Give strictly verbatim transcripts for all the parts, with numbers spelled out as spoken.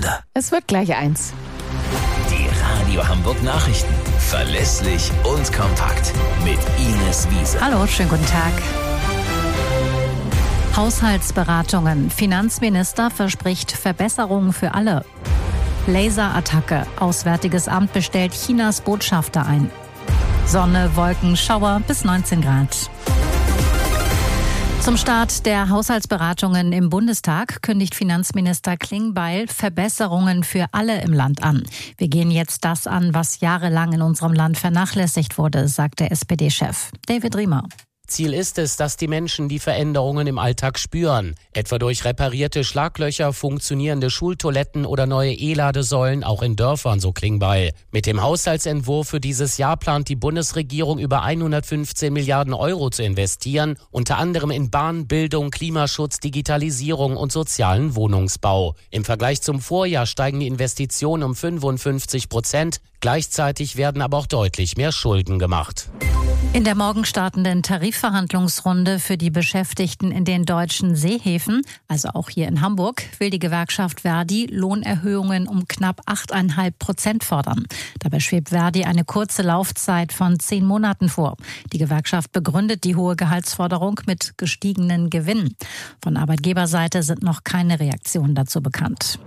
Agenda. Es wird gleich eins. Die Radio Hamburg Nachrichten. Verlässlich und kompakt. Mit Ines Wiese. Hallo, schönen guten Tag. Haushaltsberatungen. Finanzminister verspricht Verbesserungen für alle. Laserattacke. Auswärtiges Amt bestellt Chinas Botschafter ein. Sonne, Wolken, Schauer bis neunzehn Grad. Zum Start der Haushaltsberatungen im Bundestag kündigt Finanzminister Klingbeil Verbesserungen für alle im Land an. Wir gehen jetzt das an, was jahrelang in unserem Land vernachlässigt wurde, sagt der S P D-Chef. David Riemer. Ziel ist es, dass die Menschen die Veränderungen im Alltag spüren. Etwa durch reparierte Schlaglöcher, funktionierende Schultoiletten oder neue E-Ladesäulen, auch in Dörfern, so Klingbeil. Mit dem Haushaltsentwurf für dieses Jahr plant die Bundesregierung über hundertfünfzehn Milliarden Euro zu investieren, unter anderem in Bahn, Bildung, Klimaschutz, Digitalisierung und sozialen Wohnungsbau. Im Vergleich zum Vorjahr steigen die Investitionen um fünfundfünfzig Prozent. Gleichzeitig werden aber auch deutlich mehr Schulden gemacht. In der morgen startenden Tarifverhandlungsrunde für die Beschäftigten in den deutschen Seehäfen, also auch hier in Hamburg, will die Gewerkschaft Verdi Lohnerhöhungen um knapp acht Komma fünf Prozent fordern. Dabei schwebt Verdi eine kurze Laufzeit von zehn Monaten vor. Die Gewerkschaft begründet die hohe Gehaltsforderung mit gestiegenen Gewinnen. Von Arbeitgeberseite sind noch keine Reaktionen dazu bekannt.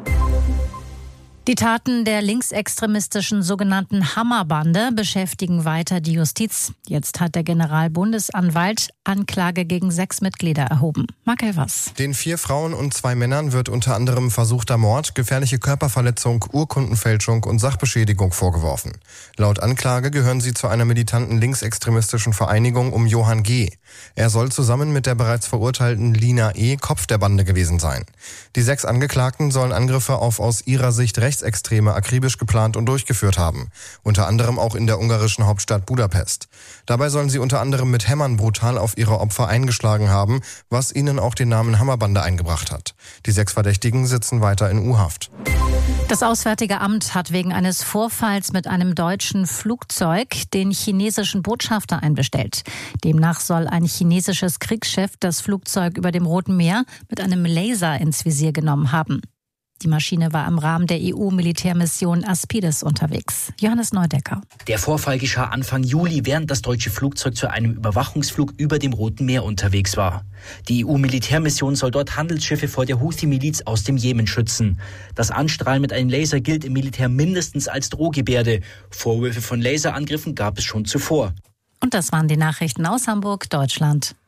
Die Taten der linksextremistischen sogenannten Hammerbande beschäftigen weiter die Justiz. Jetzt hat der Generalbundesanwalt Anklage gegen sechs Mitglieder erhoben. Mark Elvers. Den vier Frauen und zwei Männern wird unter anderem versuchter Mord, gefährliche Körperverletzung, Urkundenfälschung und Sachbeschädigung vorgeworfen. Laut Anklage gehören sie zu einer militanten linksextremistischen Vereinigung um Johann G. Er soll zusammen mit der bereits verurteilten Lina E. Kopf der Bande gewesen sein. Die sechs Angeklagten sollen Angriffe auf aus ihrer Sicht Rechtsextreme akribisch geplant und durchgeführt haben, unter anderem auch in der ungarischen Hauptstadt Budapest. Dabei sollen sie unter anderem mit Hämmern brutal auf ihre Opfer eingeschlagen haben, was ihnen auch den Namen Hammerbande eingebracht hat. Die sechs Verdächtigen sitzen weiter in U-Haft. Das Auswärtige Amt hat wegen eines Vorfalls mit einem deutschen Flugzeug den chinesischen Botschafter einbestellt. Demnach soll ein chinesisches Kriegsschiff das Flugzeug über dem Roten Meer mit einem Laser ins Visier genommen haben. Die Maschine war im Rahmen der E U-Militärmission Aspides unterwegs. Johannes Neudecker. Der Vorfall geschah Anfang Juli, während das deutsche Flugzeug zu einem Überwachungsflug über dem Roten Meer unterwegs war. Die E U-Militärmission soll dort Handelsschiffe vor der Houthi-Miliz aus dem Jemen schützen. Das Anstrahlen mit einem Laser gilt im Militär mindestens als Drohgebärde. Vorwürfe von Laserangriffen gab es schon zuvor. Und das waren die Nachrichten aus Hamburg, Deutschland.